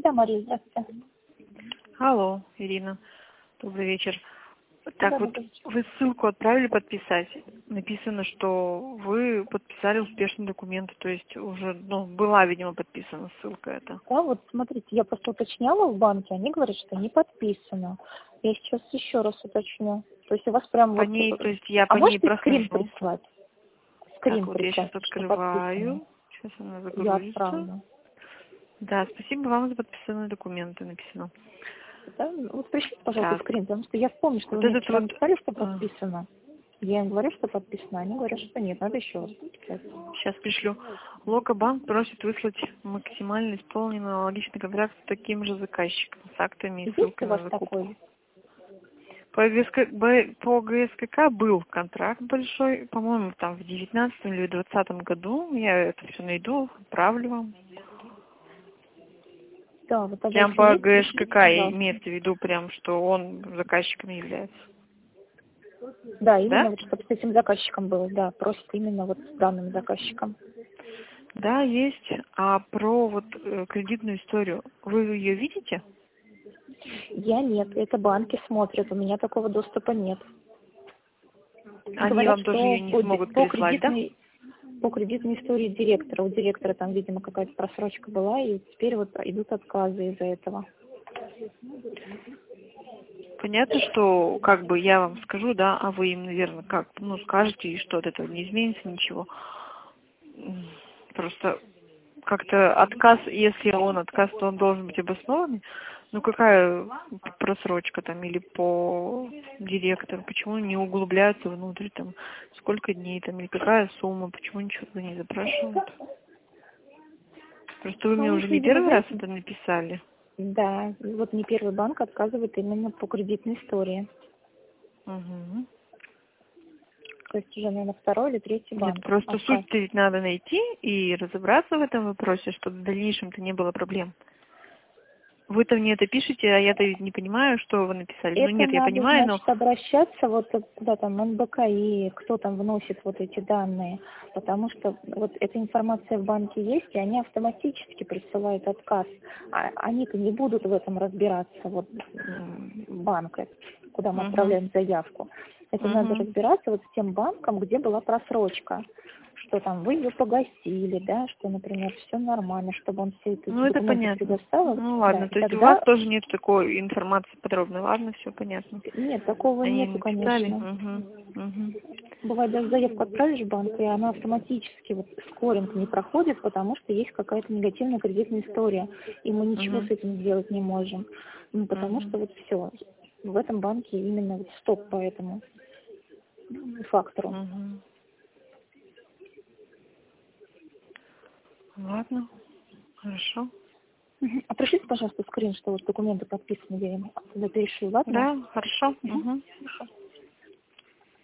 Да, Мария, здравствуйте. Алло, Ирина. Добрый вечер. Так Да, вот, добрый вечер. вы ссылку отправили подписать. Написано, что вы подписали успешные документы, то есть уже, была, видимо, подписана ссылка эта. Да, вот смотрите, я просто уточняла в банке, они говорят, что не подписано. Я сейчас еще раз уточню. То есть у вас прям По вот... ней, то есть я А по ней можете скрин прохожу. прислать? Так, Скрин вот я сейчас прислать, что подписано. открываю. Сейчас она Я загрузится. отправлю. Да, спасибо вам за подписанные документы, написано. Да? Вот пришлите, пожалуйста, Так, скрин, потому что я помню, что вы вот мне этот вчера вот... написали, что подписано. Я им говорю, что подписано, они говорят, что нет, надо еще раз подписать. Сейчас пришлю. Локобанк просит выслать максимально исполненный аналогичный контракт с таким же заказчиком, с актами и Есть у ссылкой вас на закупку. такой? По ГСКК был контракт большой, по-моему, там в 19 или 20 году. Я это все найду, отправлю вам. Да, вот тогда Прям если по есть, пришлите, ГСКК пожалуйста. имеется в виду прям, что он заказчиком является. Да, именно Да? вот чтобы с этим заказчиком было, да, просит именно вот с данным заказчиком. Да, есть. А про вот кредитную историю, вы ее видите? Я нет, это банки смотрят, у меня такого доступа нет. Они Говорят, вам тоже что ее не смогут по прислать, да? кредитной истории директора, у директора там, видимо, какая-то просрочка была, и теперь вот идут отказы из-за этого. Понятно, что как бы я вам скажу, да, а вы им, наверное, как, скажете, и что от этого не изменится ничего. Просто как-то отказ, если он отказ, то он должен быть обоснованный. Какая просрочка там или по директору, почему не углубляются внутрь, там, сколько дней там, или какая сумма, почему ничего туда не запрашивают. Просто вы А мне у уже них, не видимо, первый раз знаете, это написали. да, вот не первый банк отказывает именно по кредитной истории. Угу. То есть уже, наверное, второй или третий Нет, банк просто отказ. суть-то ведь надо найти и разобраться в этом вопросе, чтобы в дальнейшем-то не было проблем. Вы-то мне это пишете, а я-то ведь не понимаю, что вы написали. Это Нет, я надо, понимаю, но... значит, обращаться вот куда там, НБКИ, кто там вносит вот эти данные, потому что вот эта информация в банке есть, и они автоматически присылают отказ. Они-то не будут в этом разбираться, вот банк, куда мы Угу. отправляем заявку. Это надо Угу. разбираться вот с тем банком, где была просрочка, что там вы ее погасили, да, что, например, все нормально, чтобы он все эти Это документы понятно. предоставил, да, Ладно, и то есть у вас тогда тоже нет такой информации подробной. Ладно, все понятно. нет, такого Они нету, написали. конечно. Угу. Угу. Бывает, даже заявку отправишь в банк, и она автоматически, вот скоринг не проходит, потому что есть какая-то негативная кредитная история, и мы ничего Угу. с этим сделать не можем. Потому Угу. что вот все, в этом банке именно вот стоп по этому фактору. Угу. Ладно, хорошо. А пришлите, пожалуйста, скрин, что вот документы подписаны, я им туда перешлю, ладно? Да, хорошо. Угу. Хорошо.